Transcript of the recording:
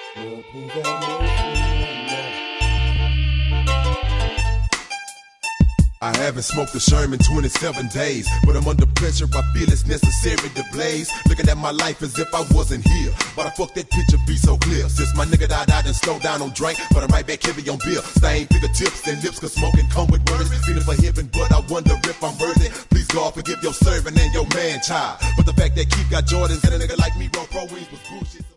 Lord, please have mercy. I haven't smoked a Sherman 27 days, but I'm under pressure, I feel it's necessary to blaze. Looking at my life as if I wasn't here, why the fuck that picture be so clear? Since my nigga died, I done slowed down on drink, but I'm right back heavy on beer. Stain fingertips and lips, cause smoking come with words. Feeling for heaven, but I wonder if I'm worthy. Please God forgive your servant and your man child, but the fact that Keith got Jordans and a nigga like me wrote pro wings was bullshit.